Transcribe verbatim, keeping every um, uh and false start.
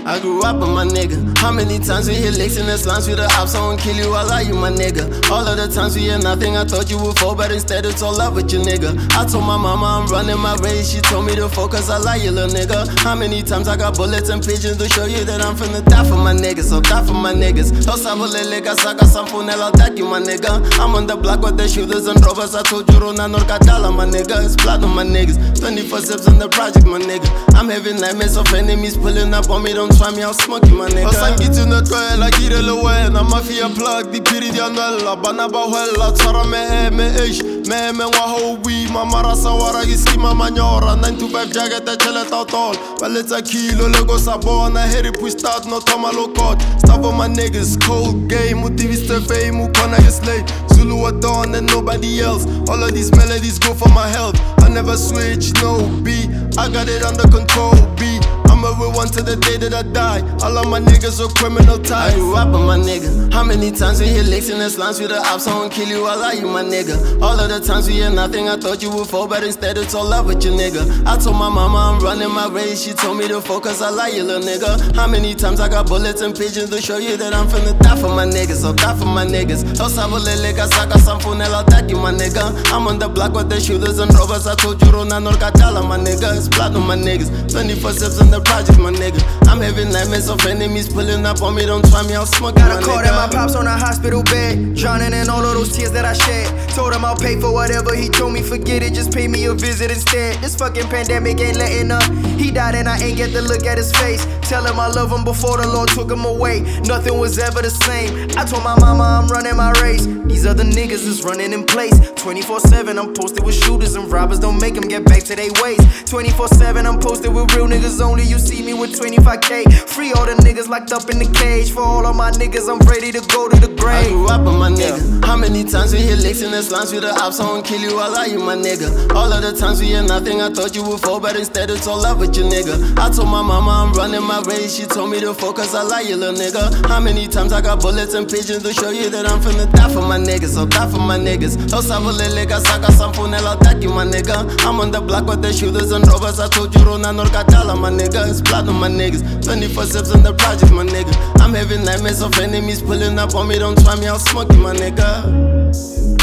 I grew up with my nigga. How many times we hit licks in the slums with the ops, I won't kill you, I lie you, my nigga. All of the times we hear nothing, I thought you would fall, but instead it's all love with your nigga. I told my mama I'm running my race, she told me to focus, I lie you, little nigga. How many times I got bullets and pigeons to show you that I'm finna die for my niggas, so die for my niggas. Don't sabulele ka saka sampunela, I'll attack you, my nigga. I'm on the block with the shooters and robbers, I told you Rona Norcatala, my nigga. It's blood on my niggas, twenty-four sips in the project, my nigga. I'm having nightmares of enemies pulling up on me, don't try me, I'll smoke you, my nigga. Osangithi unetwela kirele wena, mafia plug, dipiri di anwela, bana ba hwela, tshwara meheme, eish, meheme ngwaho wi, mamarasa wara iskima manyora, nine to five jacket, tšhelete o tol, ba letsa kilo, lego sa bona, heri push start, no thoma low court, stop on my niggas, cold game, utiviste fame, ukona you slave, Zulu a dawn and nobody else, all of these melodies go for my health, I never switch, no beat, I got it under control, beat. I'ma with one to the day that I die. All of my niggas are criminal ties. I grew up with my nigga. How many times we hit licks in the slums with the ops, I won't kill you, I lie you, my nigga. All of the times we hear nothing, I thought you would fall, but instead it's all love with your nigga. I told my mama I'm running my race, she told me to focus, I lie you, little nigga. How many times I got bullets and pigeons to show you that I'm finna die for my niggas, so die for my niggas. Don't sabulele ka saka sampunela, I'll attack you, my nigga. I'm on the block with the shooters and robbers, I told you Rona Norcatala, my nigga. It's blood on my niggas, twenty-four sips in the project, my nigga. I'm having nightmares of enemies pulling up on me, don't try me, I'll smoke you, my nigga. Got a call that my pops on a hospital bed, drowning in all of those tears that I shed. Told him I'll pay for whatever, he told me forget it, just pay me a visit instead. This fucking pandemic ain't letting up. He died and I ain't get to look at his face. Tell him I love him before the Lord took him away. Nothing was ever the same. I told my mama I'm running my race. These other niggas is running in place. twenty-four seven I'm posted with shooters and robbers, don't make them get back to their ways. twenty-four seven I'm posted with real niggas only, you see me with twenty-five K. Free all the niggas locked up in the cage. For all of my niggas, I'm ready to go to the grave. I grew up with my nigga. Yeah. How many times we hit licks in the slums with the ops, I won't kill you, I lie you, my nigga. All of the times we hear nothing, I thought you would fall, but instead it's all love with your nigga. I told my mama I'm running my race, she told me to focus, I lie you, little nigga. How many times I got bullets and pigeons to show you that I'm finna die for my niggas, so die for my niggas. Don't sabulele ka saka sampunela, I'll attack you, my nigga. I'm on the block with the shooters and robbers, I told you Rona Norcatala, my nigga. It's blood on my niggas, twenty-four sips in the project, my nigga. I'm having nightmares of enemies pulling up on me, don't try me, I'll smoke you, my nigga.